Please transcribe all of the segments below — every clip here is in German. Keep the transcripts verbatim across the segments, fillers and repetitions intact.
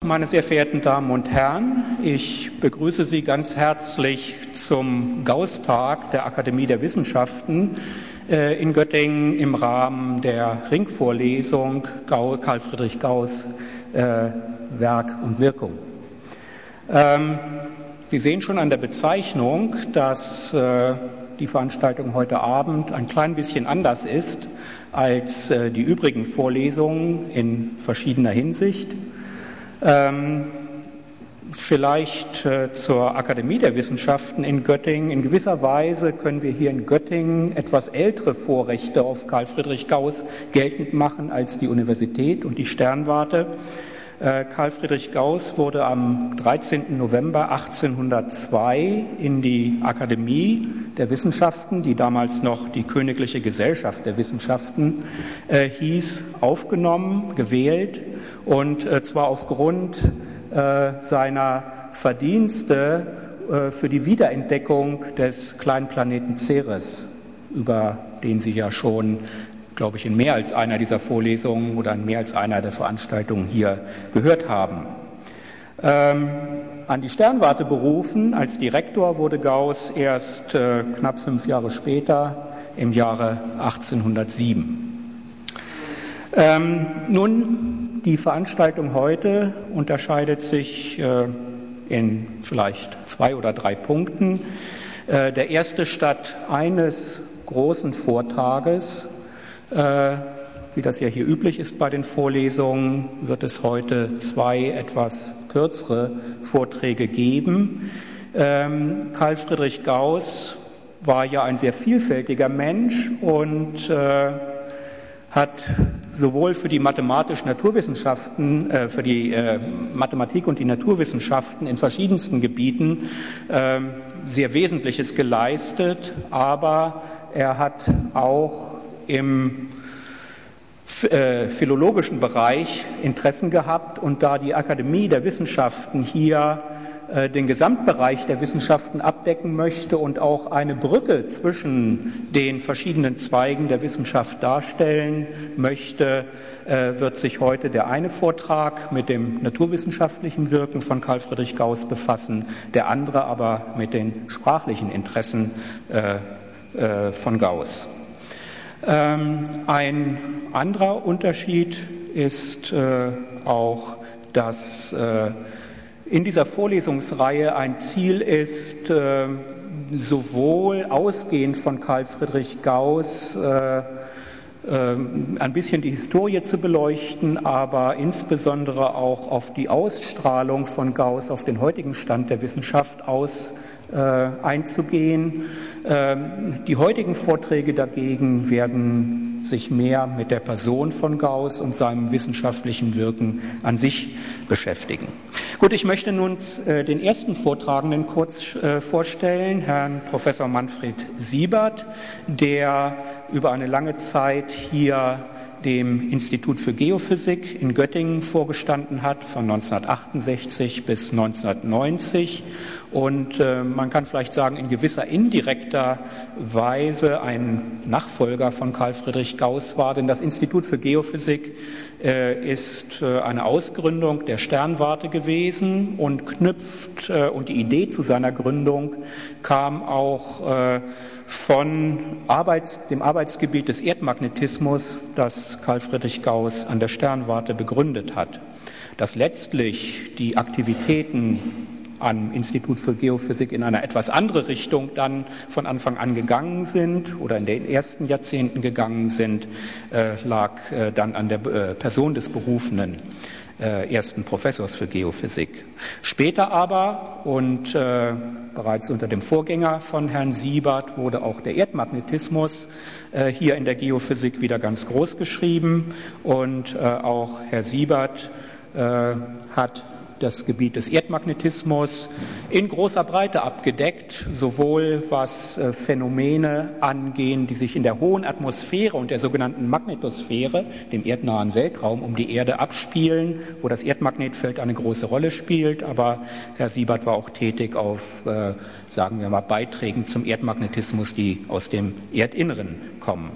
Meine sehr verehrten Damen und Herren, ich begrüße Sie ganz herzlich zum Gauß-Tag der Akademie der Wissenschaften äh, in Göttingen im Rahmen der Ringvorlesung Karl Friedrich Gauß, äh, Werk und Wirkung. Ähm, Sie sehen schon an der Bezeichnung, dass äh, die Veranstaltung heute Abend ein klein bisschen anders ist als äh, die übrigen Vorlesungen in verschiedener Hinsicht. Ähm, vielleicht äh, zur Akademie der Wissenschaften in Göttingen. In gewisser Weise können wir hier in Göttingen etwas ältere Vorrechte auf Karl Friedrich Gauß geltend machen als die Universität und die Sternwarte. Äh, Karl Friedrich Gauß wurde am dreizehnten November achtzehnhundertzwei in die Akademie der Wissenschaften, die damals noch die Königliche Gesellschaft der Wissenschaften äh, hieß, aufgenommen, gewählt. Und äh, zwar aufgrund äh, seiner Verdienste äh, für die Wiederentdeckung des kleinen Planeten Ceres, über den Sie ja schon, glaube ich, in mehr als einer dieser Vorlesungen oder in mehr als einer der Veranstaltungen hier gehört haben. Ähm, an die Sternwarte berufen als Direktor wurde Gauß erst äh, knapp fünf Jahre später, im Jahre achtzehnhundertsieben. Ähm, nun, die Veranstaltung heute unterscheidet sich äh, in vielleicht zwei oder drei Punkten. Äh, der erste statt eines großen Vortrages, äh, wie das ja hier üblich ist bei den Vorlesungen, wird es heute zwei etwas kürzere Vorträge geben. Ähm, Karl Friedrich Gauß war ja ein sehr vielfältiger Mensch und äh, hat sowohl für die mathematischen Naturwissenschaften, äh, für die äh, Mathematik und die Naturwissenschaften in verschiedensten Gebieten äh, sehr Wesentliches geleistet, aber er hat auch im äh, philologischen Bereich Interessen gehabt, und da die Akademie der Wissenschaften hier äh, den Gesamtbereich der Wissenschaften abdecken möchte und auch eine Brücke zwischen den verschiedenen Zweigen der Wissenschaft darstellen möchte, äh, wird sich heute der eine Vortrag mit dem naturwissenschaftlichen Wirken von Karl Friedrich Gauß befassen, der andere aber mit den sprachlichen Interessen äh, äh, von Gauß. Ähm, ein anderer Unterschied ist äh, auch, dass äh, in dieser Vorlesungsreihe ein Ziel ist, äh, sowohl ausgehend von Karl Friedrich Gauß äh, äh, ein bisschen die Historie zu beleuchten, aber insbesondere auch auf die Ausstrahlung von Gauß auf den heutigen Stand der Wissenschaft aus äh, einzugehen. Ähm, die heutigen Vorträge dagegen werden sich mehr mit der Person von Gauß und seinem wissenschaftlichen Wirken an sich beschäftigen. Gut, ich möchte nun äh, den ersten Vortragenden kurz äh, vorstellen, Herrn Professor Manfred Siebert, der über eine lange Zeit hier dem Institut für Geophysik in Göttingen vorgestanden hat, von neunzehnhundertachtundsechzig bis neunzehnhundertneunzig, und äh, man kann vielleicht sagen, in gewisser indirekter Weise ein Nachfolger von Karl Friedrich Gauß war, denn das Institut für Geophysik äh, ist äh, eine Ausgründung der Sternwarte gewesen und knüpft, äh, und die Idee zu seiner Gründung kam auch äh, von Arbeits, dem Arbeitsgebiet des Erdmagnetismus, das Karl Friedrich Gauß an der Sternwarte begründet hat. Dass letztlich die Aktivitäten am Institut für Geophysik in eine etwas andere Richtung dann von Anfang an gegangen sind oder in den ersten Jahrzehnten gegangen sind, äh, lag äh, dann an der äh, Person des berufenen äh, ersten Professors für Geophysik. Später aber und äh, bereits unter dem Vorgänger von Herrn Siebert wurde auch der Erdmagnetismus äh, hier in der Geophysik wieder ganz groß geschrieben, und äh, auch Herr Siebert äh, hat das Gebiet des Erdmagnetismus in großer Breite abgedeckt, sowohl was äh, Phänomene angehen, die sich in der hohen Atmosphäre und der sogenannten Magnetosphäre, dem erdnahen Weltraum um die Erde, abspielen, wo das Erdmagnetfeld eine große Rolle spielt. Aber Herr Siebert war auch tätig auf, äh, sagen wir mal, Beiträgen zum Erdmagnetismus, die aus dem Erdinneren kommen.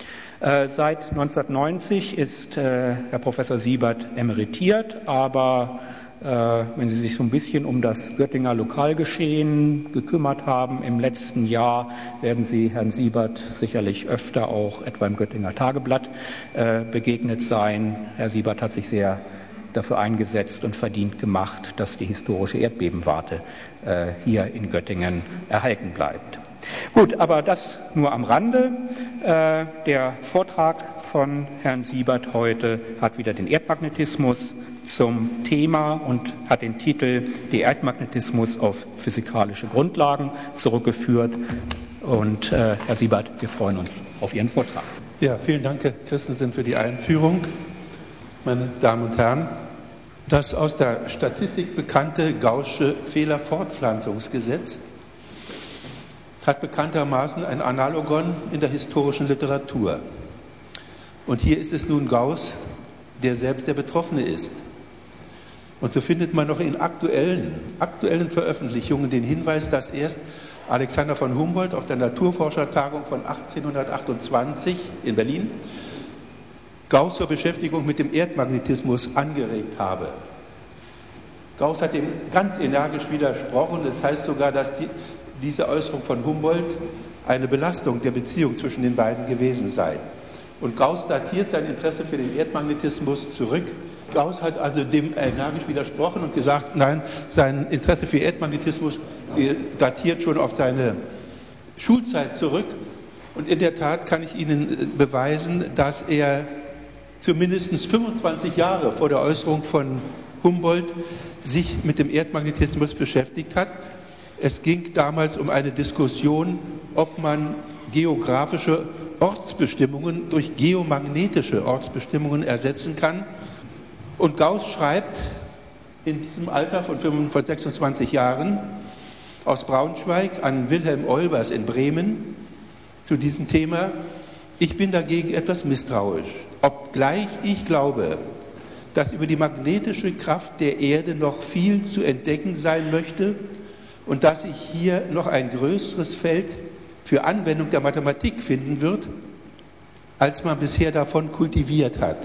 Äh, seit neunzehnhundertneunzig ist äh, Herr Professor Siebert emeritiert, aber wenn Sie sich so ein bisschen um das Göttinger Lokalgeschehen gekümmert haben im letzten Jahr, werden Sie Herrn Siebert sicherlich öfter auch etwa im Göttinger Tageblatt begegnet sein. Herr Siebert hat sich sehr dafür eingesetzt und verdient gemacht, dass die historische Erdbebenwarte hier in Göttingen erhalten bleibt. Gut, aber das nur am Rande. Der Vortrag von Herrn Siebert heute hat wieder den Erdmagnetismus zum Thema und hat den Titel Der Erdmagnetismus auf physikalische Grundlagen zurückgeführt. Und äh, Herr Siebert, wir freuen uns auf Ihren Vortrag. Ja, vielen Dank, Herr Christensen, für die Einführung. Meine Damen und Herren, das aus der Statistik bekannte Gaußsche Fehlerfortpflanzungsgesetz hat bekanntermaßen ein Analogon in der historischen Literatur. Und hier ist es nun Gauß, der selbst der Betroffene ist. Und so findet man noch in aktuellen, aktuellen Veröffentlichungen den Hinweis, dass erst Alexander von Humboldt auf der Naturforschertagung von achtzehnhundertachtundzwanzig in Berlin Gauß zur Beschäftigung mit dem Erdmagnetismus angeregt habe. Gauß hat dem ganz energisch widersprochen. Das heißt sogar, dass die, diese Äußerung von Humboldt eine Belastung der Beziehung zwischen den beiden gewesen sei. Und Gauß datiert sein Interesse für den Erdmagnetismus zurück. Gauß hat also dem energisch widersprochen und gesagt, nein, sein Interesse für Erdmagnetismus datiert schon auf seine Schulzeit zurück. Und in der Tat kann ich Ihnen beweisen, dass er zumindest fünfundzwanzig Jahre vor der Äußerung von Humboldt sich mit dem Erdmagnetismus beschäftigt hat. Es ging damals um eine Diskussion, ob man geografische Ortsbestimmungen durch geomagnetische Ortsbestimmungen ersetzen kann. Und Gauß schreibt in diesem Alter von sechsundzwanzig Jahren aus Braunschweig an Wilhelm Olbers in Bremen zu diesem Thema: Ich bin dagegen etwas misstrauisch, obgleich ich glaube, dass über die magnetische Kraft der Erde noch viel zu entdecken sein möchte und dass sich hier noch ein größeres Feld für Anwendung der Mathematik finden wird, als man bisher davon kultiviert hat.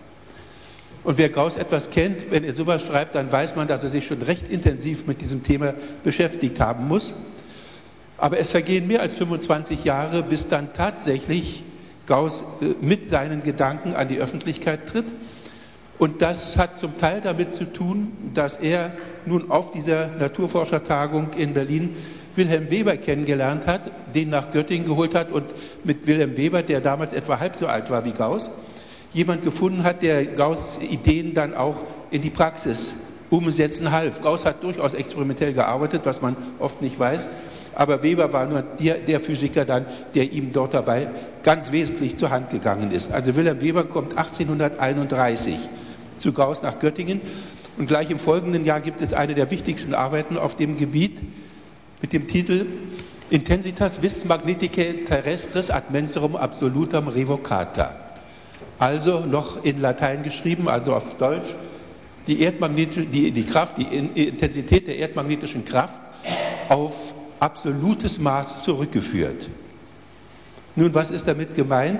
Und wer Gauß etwas kennt, wenn er sowas schreibt, dann weiß man, dass er sich schon recht intensiv mit diesem Thema beschäftigt haben muss. Aber es vergehen mehr als fünfundzwanzig Jahre, bis dann tatsächlich Gauß mit seinen Gedanken an die Öffentlichkeit tritt. Und das hat zum Teil damit zu tun, dass er nun auf dieser Naturforschertagung in Berlin Wilhelm Weber kennengelernt hat, den nach Göttingen geholt hat und mit Wilhelm Weber, der damals etwa halb so alt war wie Gauß, jemand gefunden hat, der Gauß' Ideen dann auch in die Praxis umsetzen half. Gauß hat durchaus experimentell gearbeitet, was man oft nicht weiß, aber Weber war nur der, der Physiker dann, der ihm dort dabei ganz wesentlich zur Hand gegangen ist. Also Wilhelm Weber kommt achtzehnhunderteinunddreißig zu Gauß nach Göttingen und gleich im folgenden Jahr gibt es eine der wichtigsten Arbeiten auf dem Gebiet mit dem Titel Intensitas vis magneticae terrestris ad mensurum absolutam revocata. Also noch in Latein geschrieben, also auf Deutsch, die, Erdmagnetische, die, die Kraft, die Intensität der erdmagnetischen Kraft auf absolutes Maß zurückgeführt. Nun, was ist damit gemeint?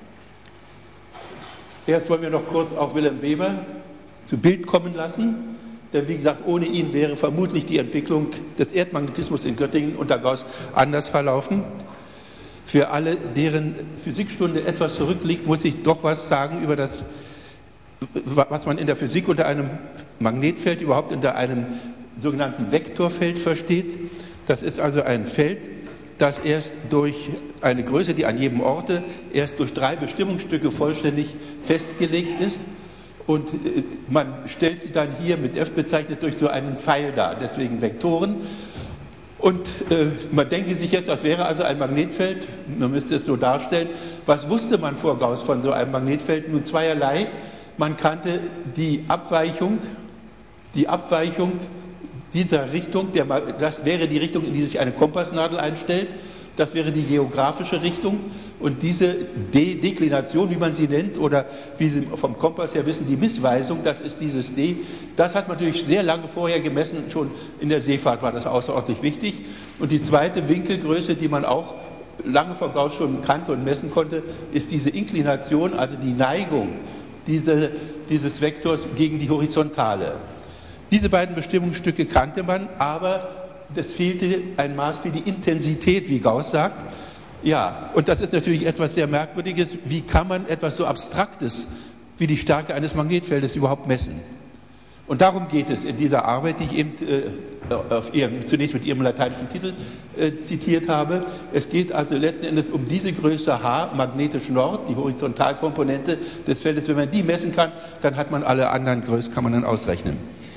Erst wollen wir noch kurz auch Wilhelm Weber zu Bild kommen lassen, denn wie gesagt, ohne ihn wäre vermutlich die Entwicklung des Erdmagnetismus in Göttingen unter Gauß anders verlaufen. Für alle, deren Physikstunde etwas zurückliegt, muss ich doch was sagen über das, was man in der Physik unter einem Magnetfeld, überhaupt unter einem sogenannten Vektorfeld versteht. Das ist also ein Feld, das erst durch eine Größe, die an jedem Orte erst durch drei Bestimmungsstücke vollständig festgelegt ist. Und man stellt sie dann hier mit F bezeichnet durch so einen Pfeil dar, deswegen Vektoren. Und äh, man denke sich jetzt, das wäre also ein Magnetfeld, man müsste es so darstellen. Was wusste man vor Gauß von so einem Magnetfeld? Nun zweierlei. Man kannte die Abweichung, die Abweichung dieser Richtung, der, das wäre die Richtung, in die sich eine Kompassnadel einstellt. Das wäre die geografische Richtung. Und diese De- Deklination, wie man sie nennt, oder wie Sie vom Kompass her wissen, die Missweisung, das ist dieses D. Das hat man natürlich sehr lange vorher gemessen, schon in der Seefahrt war das außerordentlich wichtig. Und die zweite Winkelgröße, die man auch lange vor Gauß schon kannte und messen konnte, ist diese Inklination, also die Neigung diese, dieses Vektors gegen die Horizontale. Diese beiden Bestimmungsstücke kannte man, aber es fehlte ein Maß für die Intensität, wie Gauss sagt. Ja, und das ist natürlich etwas sehr Merkwürdiges. Wie kann man etwas so Abstraktes wie die Stärke eines Magnetfeldes überhaupt messen? Und darum geht es in dieser Arbeit, die ich eben äh, auf ihrem, zunächst mit ihrem lateinischen Titel äh, zitiert habe. Es geht also letzten Endes um diese Größe H, magnetisch Nord, die Horizontalkomponente des Feldes. Wenn man die messen kann, dann hat man alle anderen Größen, kann man dann ausrechnen.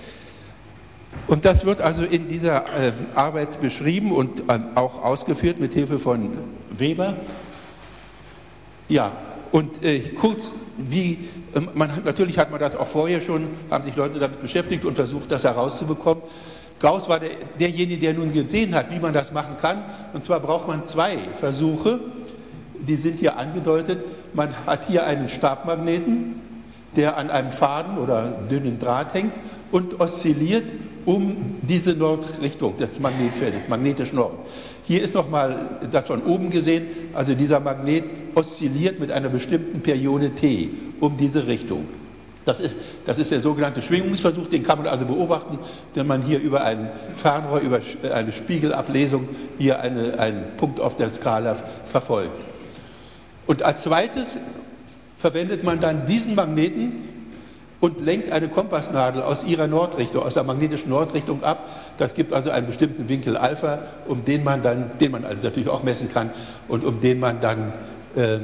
Und das wird also in dieser äh, Arbeit beschrieben und äh, auch ausgeführt mit Hilfe von Weber. Ja, und äh, kurz, wie, äh, man, natürlich hat man das auch vorher schon, haben sich Leute damit beschäftigt und versucht, das herauszubekommen. Gauss war der, derjenige, der nun gesehen hat, wie man das machen kann. Und zwar braucht man zwei Versuche, die sind hier angedeutet. Man hat hier einen Stabmagneten, der an einem Faden oder dünnen Draht hängt und oszilliert um diese Nordrichtung des Magnetfeldes, magnetisch Nord. Hier ist nochmal das von oben gesehen, also dieser Magnet oszilliert mit einer bestimmten Periode t um diese Richtung. Das ist, das ist der sogenannte Schwingungsversuch, den kann man also beobachten, wenn man hier über ein Fernrohr, über eine Spiegelablesung hier eine, einen Punkt auf der Skala verfolgt. Und als zweites verwendet man dann diesen Magneten und lenkt eine Kompassnadel aus ihrer Nordrichtung, aus der magnetischen Nordrichtung ab. Das gibt also einen bestimmten Winkel Alpha, um den man dann, den man also natürlich auch messen kann und um den man dann äh,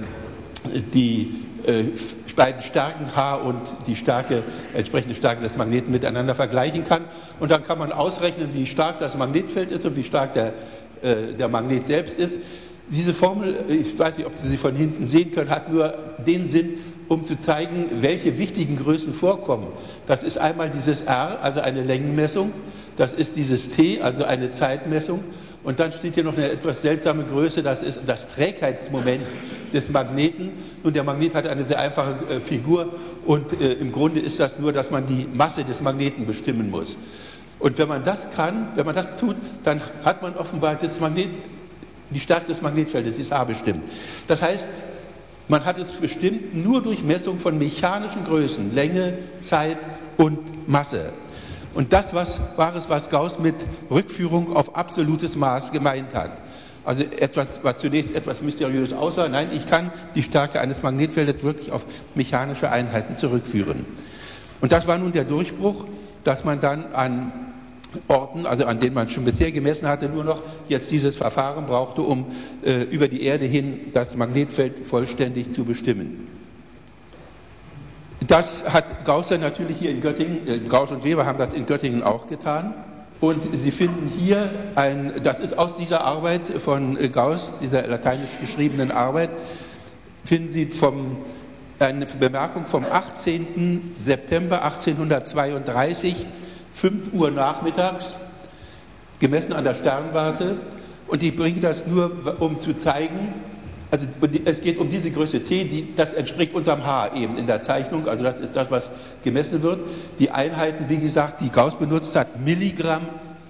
die äh, beiden Stärken H und die Stärke, entsprechende Stärke des Magneten miteinander vergleichen kann. Und dann kann man ausrechnen, wie stark das Magnetfeld ist und wie stark der, äh, der Magnet selbst ist. Diese Formel, ich weiß nicht, ob Sie sie von hinten sehen können, hat nur den Sinn, um zu zeigen, welche wichtigen Größen vorkommen. Das ist einmal dieses R, also eine Längenmessung, das ist dieses T, also eine Zeitmessung, und dann steht hier noch eine etwas seltsame Größe, das ist das Trägheitsmoment des Magneten. Nun, der Magnet hat eine sehr einfache äh, Figur und äh, im Grunde ist das nur, dass man die Masse des Magneten bestimmen muss. Und wenn man das kann, wenn man das tut, dann hat man offenbar das Magnet, die Stärke des Magnetfeldes ist H bestimmt. Das heißt, man hat es bestimmt nur durch Messung von mechanischen Größen, Länge, Zeit und Masse. Und das was, war es, was Gauss mit Rückführung auf absolutes Maß gemeint hat. Also etwas, was zunächst etwas mysteriös aussah. Nein, ich kann die Stärke eines Magnetfeldes wirklich auf mechanische Einheiten zurückführen. Und das war nun der Durchbruch, dass man dann an Orten, also an denen man schon bisher gemessen hatte, nur noch jetzt dieses Verfahren brauchte, um äh, über die Erde hin das Magnetfeld vollständig zu bestimmen. Das hat Gauss dann natürlich hier in Göttingen, äh, Gauss und Weber haben das in Göttingen auch getan. Und Sie finden hier, ein, das ist aus dieser Arbeit von Gauss, dieser lateinisch geschriebenen Arbeit, finden Sie vom, eine Bemerkung vom achtzehnten September achtzehnhundertzweiunddreißig, fünf Uhr nachmittags, gemessen an der Sternwarte, und die bringen das nur, um zu zeigen, also es geht um diese Größe T, die, das entspricht unserem H eben in der Zeichnung, also das ist das, was gemessen wird. Die Einheiten, wie gesagt, die Gauss benutzt hat, Milligramm,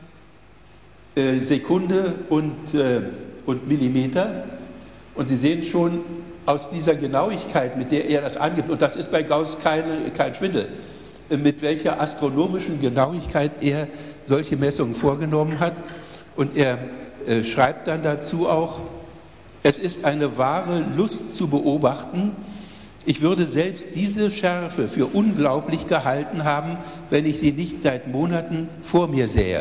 äh, Sekunde und, äh, und Millimeter, und Sie sehen schon aus dieser Genauigkeit, mit der er das angibt, und das ist bei Gauss keine, kein Schwindel, mit welcher astronomischen Genauigkeit er solche Messungen vorgenommen hat. Und er äh, schreibt dann dazu auch, es ist eine wahre Lust zu beobachten. Ich würde selbst diese Schärfe für unglaublich gehalten haben, wenn ich sie nicht seit Monaten vor mir sähe.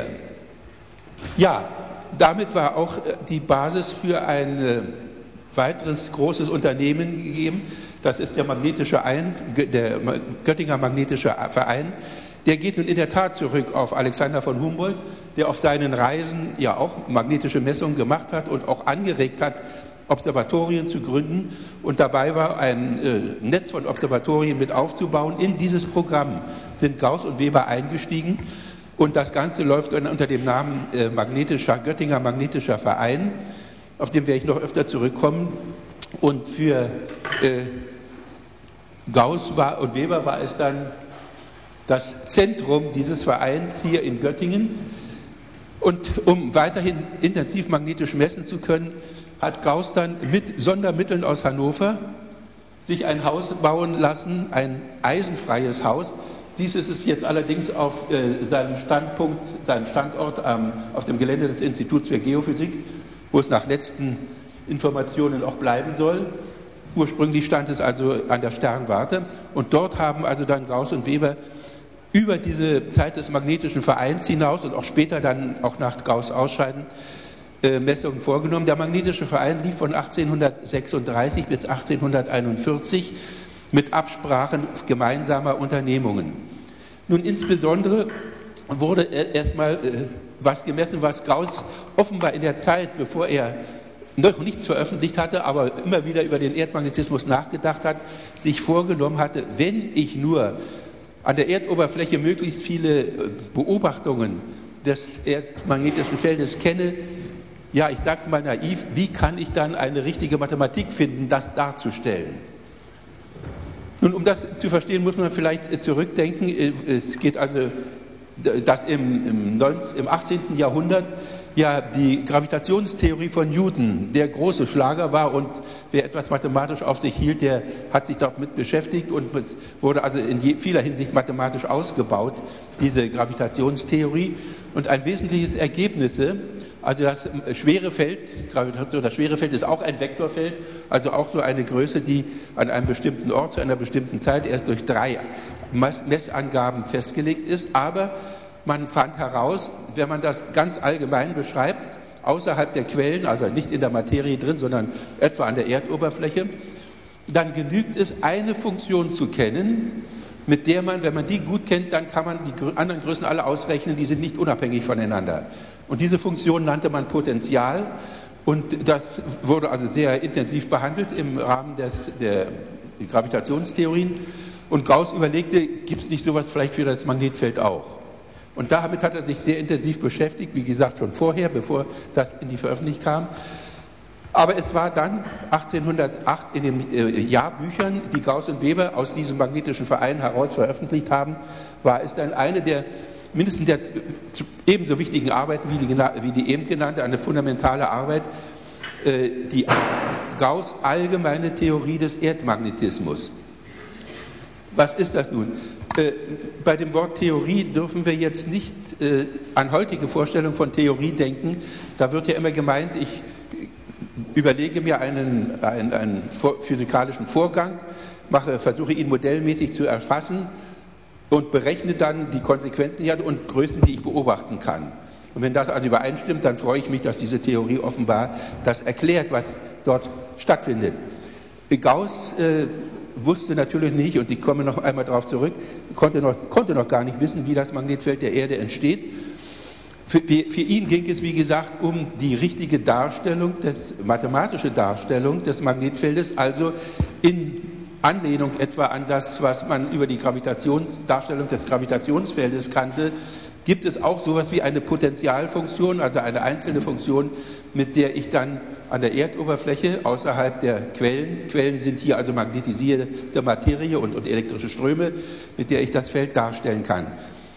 Ja, damit war auch die Basis für ein äh, weiteres großes Unternehmen gegeben. Das ist der magnetische Ein, der Göttinger Magnetische Verein. Der geht nun in der Tat zurück auf Alexander von Humboldt, der auf seinen Reisen ja auch magnetische Messungen gemacht hat und auch angeregt hat, Observatorien zu gründen. Und dabei war ein äh, Netz von Observatorien mit aufzubauen. In dieses Programm sind Gauss und Weber eingestiegen. Und das Ganze läuft unter dem Namen äh, magnetischer, Göttinger Magnetischer Verein, auf den werde ich noch öfter zurückkommen. Und für äh, Gauss war, und Weber war es dann das Zentrum dieses Vereins hier in Göttingen. Und um weiterhin intensiv magnetisch messen zu können, hat Gauss dann mit Sondermitteln aus Hannover sich ein Haus bauen lassen, ein eisenfreies Haus, Dies ist es jetzt allerdings auf äh, seinem Standpunkt, seinem Standort ähm, auf dem Gelände des Instituts für Geophysik, wo es nach letzten Informationen auch bleiben soll. Ursprünglich stand es also an der Sternwarte und dort haben also dann Gauss und Weber über diese Zeit des magnetischen Vereins hinaus und auch später dann auch nach Gauss Ausscheiden äh, Messungen vorgenommen. Der magnetische Verein lief von achtzehnhundertsechsunddreißig bis achtzehnhunderteinundvierzig mit Absprachen gemeinsamer Unternehmungen. Nun insbesondere wurde erstmal äh, was gemessen, was Gauss offenbar in der Zeit, bevor er noch nichts veröffentlicht hatte, aber immer wieder über den Erdmagnetismus nachgedacht hat, sich vorgenommen hatte, wenn ich nur an der Erdoberfläche möglichst viele Beobachtungen des erdmagnetischen Feldes kenne, ja, ich sage es mal naiv, wie kann ich dann eine richtige Mathematik finden, das darzustellen? Nun, um das zu verstehen, muss man vielleicht zurückdenken. Es geht also, dass im, im, neunzehnten, im achtzehnten Jahrhundert ja die Gravitationstheorie von Newton der große Schlager war und wer etwas mathematisch auf sich hielt, der hat sich damit beschäftigt und es wurde also in je, vieler Hinsicht mathematisch ausgebaut, diese Gravitationstheorie. Und ein wesentliches Ergebnis, also das schwere Feld, Gravitation, das schwere Feld ist auch ein Vektorfeld, also auch so eine Größe, die an einem bestimmten Ort zu einer bestimmten Zeit erst durch drei Messangaben festgelegt ist, aber man fand heraus, wenn man das ganz allgemein beschreibt, außerhalb der Quellen, also nicht in der Materie drin, sondern etwa an der Erdoberfläche, dann genügt es, eine Funktion zu kennen, mit der man, wenn man die gut kennt, dann kann man die anderen Größen alle ausrechnen, die sind nicht unabhängig voneinander. Und diese Funktion nannte man Potential und das wurde also sehr intensiv behandelt im Rahmen des, der Gravitationstheorien. Und Gauss überlegte, gibt es nicht sowas vielleicht für das Magnetfeld auch? Und damit hat er sich sehr intensiv beschäftigt, wie gesagt schon vorher, bevor das in die Veröffentlichung kam. Aber es war dann achtzehnhundertacht in den äh, Jahrbüchern, die Gauss und Weber aus diesem magnetischen Verein heraus veröffentlicht haben, war es dann eine der mindestens der ebenso wichtigen Arbeiten wie die, wie die eben genannte, eine fundamentale Arbeit, äh, die Gauss' allgemeine Theorie des Erdmagnetismus. Was ist das nun? Äh, bei dem Wort Theorie dürfen wir jetzt nicht äh, an heutige Vorstellungen von Theorie denken. Da wird ja immer gemeint, ich überlege mir einen, einen, einen physikalischen Vorgang, mache, versuche ihn modellmäßig zu erfassen und berechne dann die Konsequenzen hier und Größen, die ich beobachten kann. Und wenn das also übereinstimmt, dann freue ich mich, dass diese Theorie offenbar das erklärt, was dort stattfindet. Gauss äh, wusste natürlich nicht, und ich komme noch einmal darauf zurück, konnte noch, konnte noch gar nicht wissen, wie das Magnetfeld der Erde entsteht. Für, für ihn ging es, wie gesagt, um die richtige Darstellung, des, mathematische Darstellung des Magnetfeldes, also in Anlehnung etwa an das, was man über die Gravitationsdarstellung des Gravitationsfeldes kannte, gibt es auch sowas wie eine Potentialfunktion, also eine einzelne Funktion, mit der ich dann an der Erdoberfläche außerhalb der Quellen, Quellen sind hier also magnetisierte Materie und, und elektrische Ströme, mit der ich das Feld darstellen kann.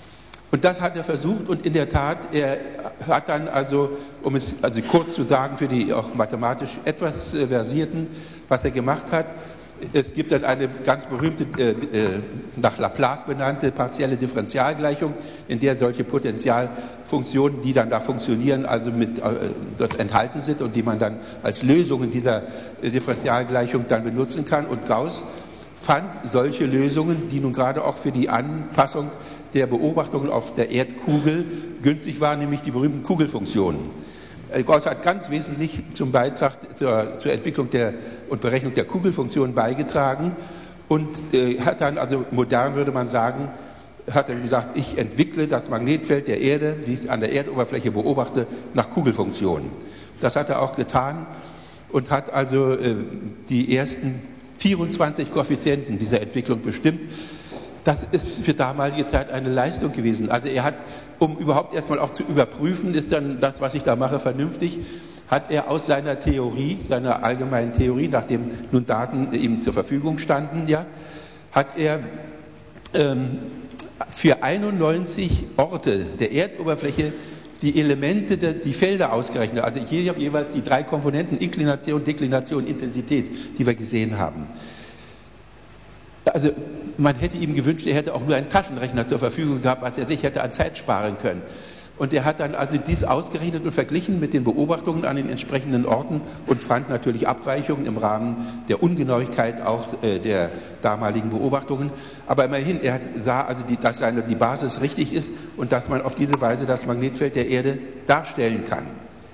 Und das hat er versucht und in der Tat, er hat dann also, um es also kurz zu sagen, für die auch mathematisch etwas äh, Versierten, was er gemacht hat, es gibt dann eine ganz berühmte, äh, nach Laplace benannte partielle Differentialgleichung, in der solche Potentialfunktionen, die dann da funktionieren, also mit, äh, dort enthalten sind und die man dann als Lösungen dieser äh, Differentialgleichung dann benutzen kann. Und Gauss fand solche Lösungen, die nun gerade auch für die Anpassung der Beobachtungen auf der Erdkugel günstig waren, nämlich die berühmten Kugelfunktionen. Gauss hat ganz wesentlich zum Beitrag zur, zur Entwicklung der, und Berechnung der Kugelfunktion beigetragen und äh, hat dann, also modern würde man sagen, hat er gesagt, ich entwickle das Magnetfeld der Erde, wie ich es an der Erdoberfläche beobachte, nach Kugelfunktionen. Das hat er auch getan und hat also äh, die ersten vierundzwanzig Koeffizienten dieser Entwicklung bestimmt. Das ist für damalige Zeit eine Leistung gewesen. Also er hat, um überhaupt erstmal auch zu überprüfen, ist dann das, was ich da mache, vernünftig, hat er aus seiner Theorie, seiner allgemeinen Theorie, nachdem nun Daten ihm zur Verfügung standen, ja, hat er ähm, für einundneunzig Orte der Erdoberfläche die Elemente, der, die Felder ausgerechnet. Also hier jeweils die drei Komponenten, Inklination, Deklination, Intensität, die wir gesehen haben. Also man hätte ihm gewünscht, er hätte auch nur einen Taschenrechner zur Verfügung gehabt, was er sich hätte an Zeit sparen können. Und er hat dann also dies ausgerechnet und verglichen mit den Beobachtungen an den entsprechenden Orten und fand natürlich Abweichungen im Rahmen der Ungenauigkeit auch äh, der damaligen Beobachtungen. Aber immerhin, er sah also, die, dass seine, die Basis richtig ist und dass man auf diese Weise das Magnetfeld der Erde darstellen kann.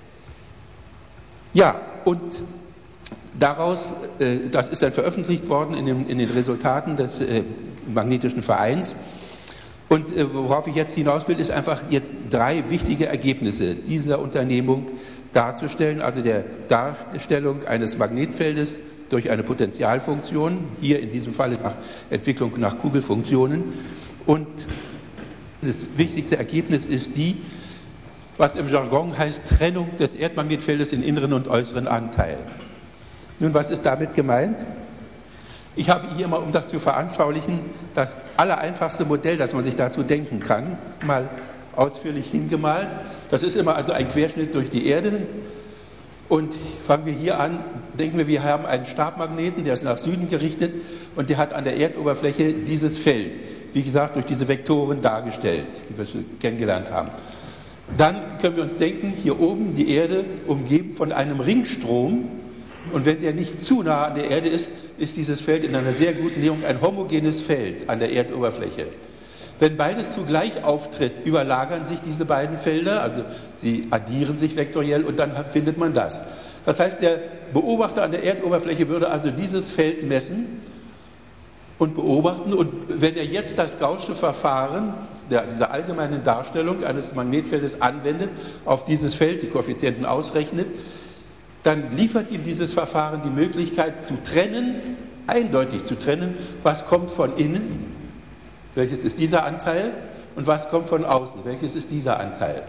Ja, und daraus, äh, das ist dann veröffentlicht worden in, dem, in den Resultaten des äh, Magnetischen Vereins. Und äh, worauf ich jetzt hinaus will, ist einfach jetzt drei wichtige Ergebnisse dieser Unternehmung darzustellen, also der Darstellung eines Magnetfeldes durch eine Potentialfunktion, hier in diesem Falle nach Entwicklung nach Kugelfunktionen. Und das wichtigste Ergebnis ist die, was im Jargon heißt, Trennung des Erdmagnetfeldes in inneren und äußeren Anteil. Nun, was ist damit gemeint? Ich habe hier mal, um das zu veranschaulichen, das allereinfachste Modell, das man sich dazu denken kann, mal ausführlich hingemalt. Das ist immer also ein Querschnitt durch die Erde. Und fangen wir hier an, denken wir, wir haben einen Stabmagneten, der ist nach Süden gerichtet und der hat an der Erdoberfläche dieses Feld, wie gesagt, durch diese Vektoren dargestellt, wie wir es kennengelernt haben. Dann können wir uns denken, hier oben die Erde umgeben von einem Ringstrom. Und wenn der nicht zu nah an der Erde ist, ist dieses Feld in einer sehr guten Näherung ein homogenes Feld an der Erdoberfläche. Wenn beides zugleich auftritt, überlagern sich diese beiden Felder, also sie addieren sich vektoriell und dann findet man das. Das heißt, der Beobachter an der Erdoberfläche würde also dieses Feld messen und beobachten und wenn er jetzt das Gaußsche Verfahren, der, dieser allgemeinen Darstellung eines Magnetfeldes anwendet, auf dieses Feld die Koeffizienten ausrechnet, dann liefert ihm dieses Verfahren die Möglichkeit zu trennen, eindeutig zu trennen, was kommt von innen, welches ist dieser Anteil, und was kommt von außen, welches ist dieser Anteil.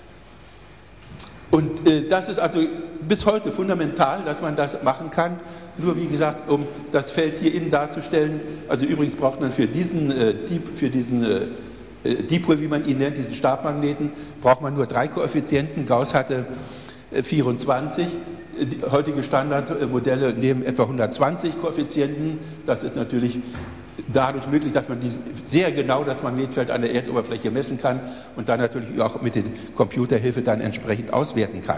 Und äh, das ist also bis heute fundamental, dass man das machen kann, nur wie gesagt, um das Feld hier innen darzustellen. Also übrigens braucht man für diesen, äh, Diep, für diesen äh, Dipol, wie man ihn nennt, diesen Stabmagneten, braucht man nur drei Koeffizienten. Gauss hatte äh, vierundzwanzig. Die heutige Standardmodelle nehmen etwa hundertzwanzig Koeffizienten. Das ist natürlich dadurch möglich, dass man die sehr genau das Magnetfeld an der Erdoberfläche messen kann und dann natürlich auch mit der Computerhilfe dann entsprechend auswerten kann.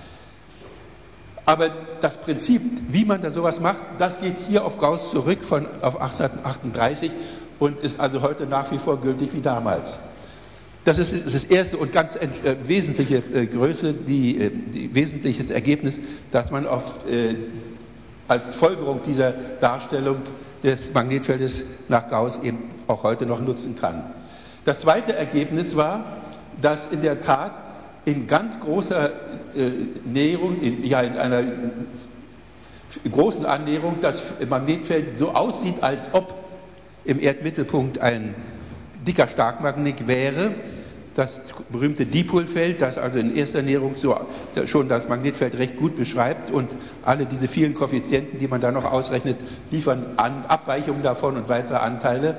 Aber das Prinzip, wie man da sowas macht, das geht hier auf Gauss zurück von, auf achtzehnhundertachtunddreißig und ist also heute nach wie vor gültig wie damals. Das ist das erste und ganz äh, wesentliche äh, Größe, die, äh, die wesentliches Ergebnis, das man auf, äh, als Folgerung dieser Darstellung des Magnetfeldes nach Gauss eben auch heute noch nutzen kann. Das zweite Ergebnis war, dass in der Tat in ganz großer äh, Näherung, in, ja in einer großen Annäherung, das Magnetfeld so aussieht, als ob im Erdmittelpunkt ein dicker Starkmagnet wäre, das berühmte Dipolfeld, das also in erster Näherung so schon das Magnetfeld recht gut beschreibt und alle diese vielen Koeffizienten, die man da noch ausrechnet, liefern an Abweichungen davon und weitere Anteile.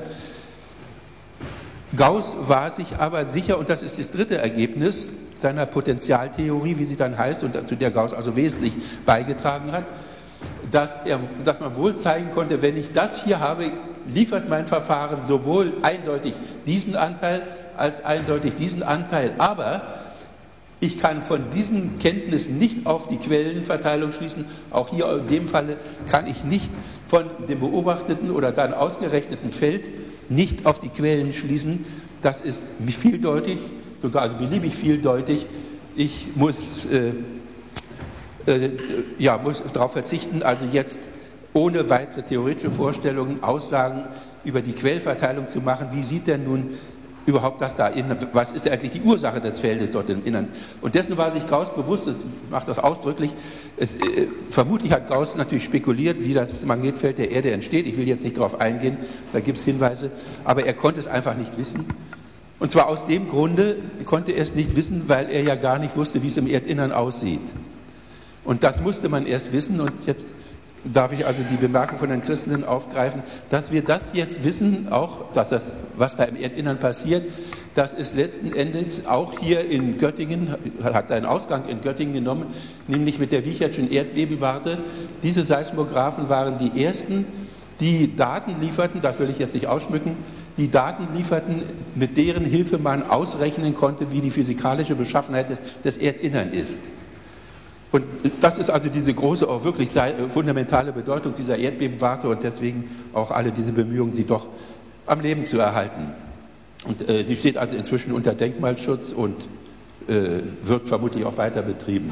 Gauss war sich aber sicher, und das ist das dritte Ergebnis seiner Potentialtheorie, wie sie dann heißt und zu der Gauss also wesentlich beigetragen hat, dass, er, dass man wohl zeigen konnte, wenn ich das hier habe, liefert mein Verfahren sowohl eindeutig diesen Anteil als eindeutig diesen Anteil. Aber ich kann von diesen Kenntnissen nicht auf die Quellenverteilung schließen. Auch hier in dem Falle kann ich nicht von dem beobachteten oder dann ausgerechneten Feld nicht auf die Quellen schließen. Das ist vieldeutig, sogar also beliebig vieldeutig. Ich muss, äh, äh, ja, muss darauf verzichten, also jetzt ohne weitere theoretische Vorstellungen Aussagen über die Quellverteilung zu machen. Wie sieht denn nun überhaupt das da innen, was ist eigentlich die Ursache des Feldes dort im Innern? Und dessen war sich Gauss bewusst, ich mache das ausdrücklich, es, äh, vermutlich hat Gauss natürlich spekuliert, wie das Magnetfeld der Erde entsteht. Ich will jetzt nicht darauf eingehen, da gibt es Hinweise, aber er konnte es einfach nicht wissen. Und zwar aus dem Grunde konnte er es nicht wissen, weil er ja gar nicht wusste, wie es im Erdinnern aussieht. Und das musste man erst wissen und jetzt darf ich also die Bemerkung von Herrn Christensen aufgreifen, dass wir das jetzt wissen, auch dass das, was da im Erdinnern passiert, das ist letzten Endes auch hier in Göttingen, hat seinen Ausgang in Göttingen genommen, nämlich mit der Wichertschen Erdbebenwarte. Diese Seismographen waren die ersten, die Daten lieferten, das will ich jetzt nicht ausschmücken, die Daten lieferten, mit deren Hilfe man ausrechnen konnte, wie die physikalische Beschaffenheit des, des Erdinnern ist. Und das ist also diese große, auch wirklich fundamentale Bedeutung dieser Erdbebenwarte und deswegen auch alle diese Bemühungen, sie doch am Leben zu erhalten. Und äh, sie steht also inzwischen unter Denkmalschutz und äh, wird vermutlich auch weiter betrieben.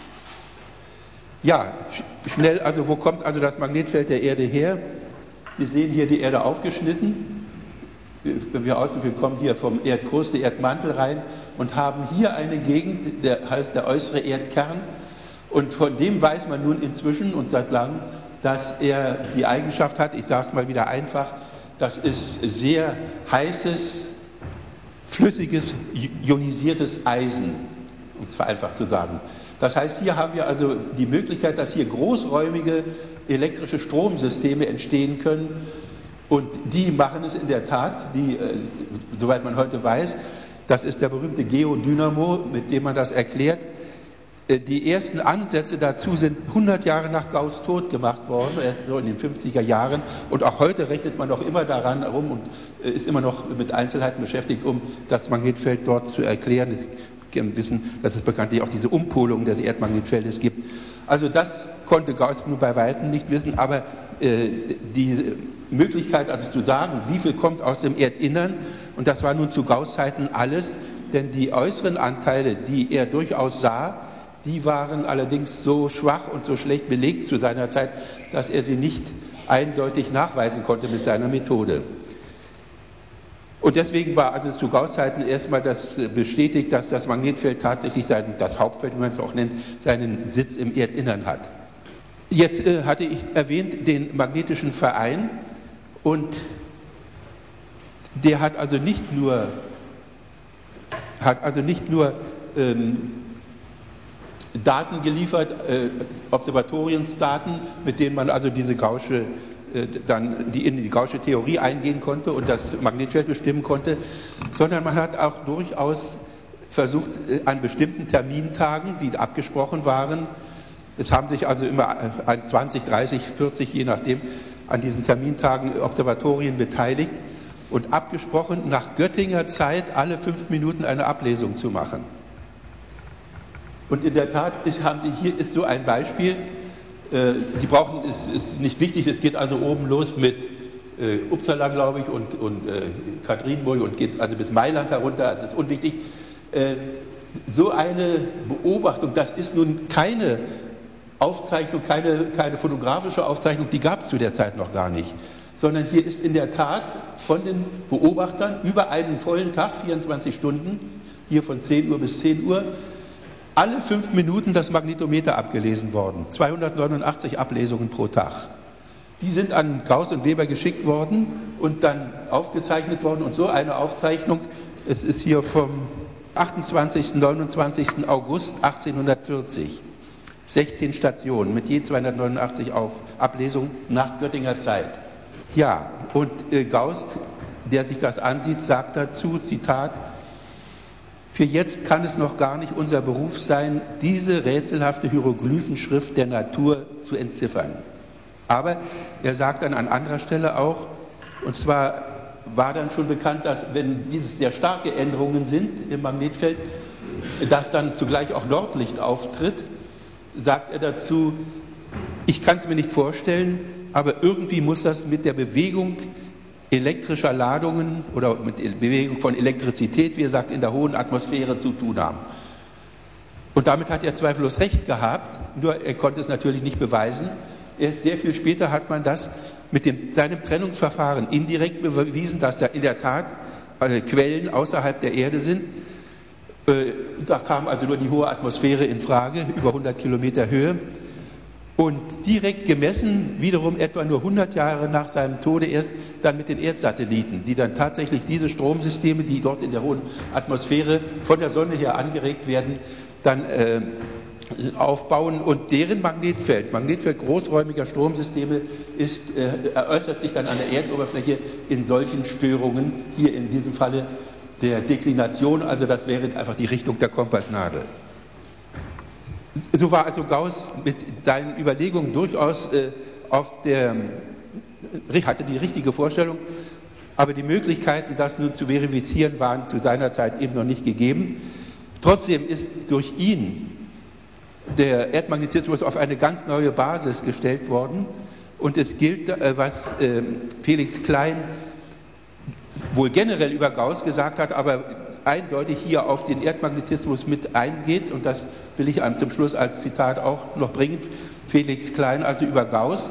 Ja, sch schnell, also wo kommt also das Magnetfeld der Erde her? Sie sehen hier die Erde aufgeschnitten. Wenn wir außen, wir kommen hier vom Erdkruste, der Erdmantel rein und haben hier eine Gegend, der heißt der äußere Erdkern. Und von dem weiß man nun inzwischen und seit langem, dass er die Eigenschaft hat, ich sage es mal wieder einfach, das ist sehr heißes, flüssiges, ionisiertes Eisen, um es vereinfacht zu sagen. Das heißt, hier haben wir also die Möglichkeit, dass hier großräumige elektrische Stromsysteme entstehen können. Und die machen es in der Tat, die, äh, soweit man heute weiß, das ist der berühmte Geodynamo, mit dem man das erklärt. Äh, die ersten Ansätze dazu sind hundert Jahre nach Gauss' Tod gemacht worden, erst so in den fünfziger Jahren. Und auch heute rechnet man noch immer daran herum und äh, ist immer noch mit Einzelheiten beschäftigt, um das Magnetfeld dort zu erklären. Wir wissen, dass es bekanntlich auch diese Umpolung des Erdmagnetfeldes gibt. Also das konnte Gauss nur bei Weitem nicht wissen, aber äh, die Möglichkeit also zu sagen, wie viel kommt aus dem Erdinnern, und das war nun zu Gauss' Zeiten alles, denn die äußeren Anteile, die er durchaus sah, die waren allerdings so schwach und so schlecht belegt zu seiner Zeit, dass er sie nicht eindeutig nachweisen konnte mit seiner Methode. Und deswegen war also zu Gauss' Zeiten erstmal das bestätigt, dass das Magnetfeld tatsächlich sein, das Hauptfeld, wie man es auch nennt, seinen Sitz im Erdinnern hat. Jetzt äh, hatte ich erwähnt den Magnetischen Verein, und der hat also nicht nur, hat also nicht nur ähm, Daten geliefert, äh, Observatoriensdaten, mit denen man also diese Gaußsche dann die in die Gaußsche Theorie eingehen konnte und das Magnetfeld bestimmen konnte, sondern man hat auch durchaus versucht, an bestimmten Termintagen, die abgesprochen waren, es haben sich also immer zwanzig, dreißig, vierzig, je nachdem, an diesen Termintagen Observatorien beteiligt und abgesprochen, nach Göttinger Zeit alle fünf Minuten eine Ablesung zu machen. Und in der Tat ist, haben Sie, hier ist so ein Beispiel. Die brauchen, ist, ist nicht wichtig, es geht also oben los mit äh, Uppsala, glaube ich, und, und äh, Katrinburg und geht also bis Mailand herunter, also ist unwichtig. Äh, so eine Beobachtung, das ist nun keine Aufzeichnung, keine, keine fotografische Aufzeichnung, die gab es zu der Zeit noch gar nicht, sondern hier ist in der Tat von den Beobachtern über einen vollen Tag, vierundzwanzig Stunden, hier von zehn Uhr bis zehn Uhr, alle fünf Minuten das Magnetometer abgelesen worden. zweihundertneunundachtzig Ablesungen pro Tag. Die sind an Gauss und Weber geschickt worden und dann aufgezeichnet worden. Und so eine Aufzeichnung, es ist hier vom achtundzwanzigsten, neunundzwanzigsten August achtzehnhundertvierzig. sechzehn Stationen mit je zweihundertneunundachtzig auf Ablesungen nach Göttinger Zeit. Ja, und äh, Gauss, der sich das ansieht, sagt dazu, Zitat, für jetzt kann es noch gar nicht unser Beruf sein, diese rätselhafte Hieroglyphenschrift der Natur zu entziffern. Aber er sagt dann an anderer Stelle auch, und zwar war dann schon bekannt, dass wenn dieses sehr starke Änderungen sind im Magnetfeld, dass dann zugleich auch Nordlicht auftritt, sagt er dazu, ich kann es mir nicht vorstellen, aber irgendwie muss das mit der Bewegung elektrischer Ladungen oder mit Bewegung von Elektrizität, wie er sagt, in der hohen Atmosphäre zu tun haben. Und damit hat er zweifellos recht gehabt, nur er konnte es natürlich nicht beweisen. Erst sehr viel später hat man das mit dem, seinem Trennungsverfahren indirekt bewiesen, dass da in der Tat äh, Quellen außerhalb der Erde sind. Äh, da kam also nur die hohe Atmosphäre in Frage, über hundert Kilometer Höhe. Und direkt gemessen, wiederum etwa nur hundert Jahre nach seinem Tode erst, dann mit den Erdsatelliten, die dann tatsächlich diese Stromsysteme, die dort in der hohen Atmosphäre von der Sonne her angeregt werden, dann äh, aufbauen. Und deren Magnetfeld, Magnetfeld großräumiger Stromsysteme, ist, äh, äußert sich dann an der Erdoberfläche in solchen Störungen, hier in diesem Falle der Deklination, also das wäre einfach die Richtung der Kompassnadel. So war also Gauss mit seinen Überlegungen durchaus äh, auf der hatte die richtige Vorstellung, aber die Möglichkeiten, das nun zu verifizieren, waren zu seiner Zeit eben noch nicht gegeben. Trotzdem ist durch ihn der Erdmagnetismus auf eine ganz neue Basis gestellt worden. Und es gilt, was Felix Klein wohl generell über Gauss gesagt hat, aber eindeutig hier auf den Erdmagnetismus mit eingeht. Und das will ich einem zum Schluss als Zitat auch noch bringen. Felix Klein, also über Gauss.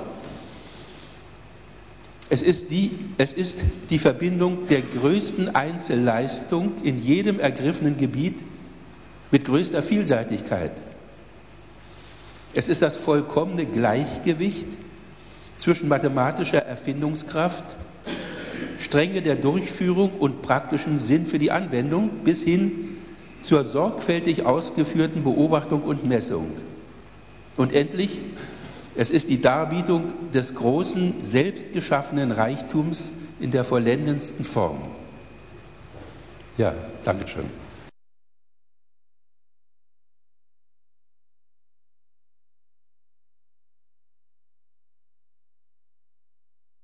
Es ist die, es ist die Verbindung der größten Einzelleistung in jedem ergriffenen Gebiet mit größter Vielseitigkeit. Es ist das vollkommene Gleichgewicht zwischen mathematischer Erfindungskraft, Strenge der Durchführung und praktischem Sinn für die Anwendung bis hin zur sorgfältig ausgeführten Beobachtung und Messung. Und endlich, es ist die Darbietung des großen, selbstgeschaffenen Reichtums in der vollendendsten Form. Ja, danke schön.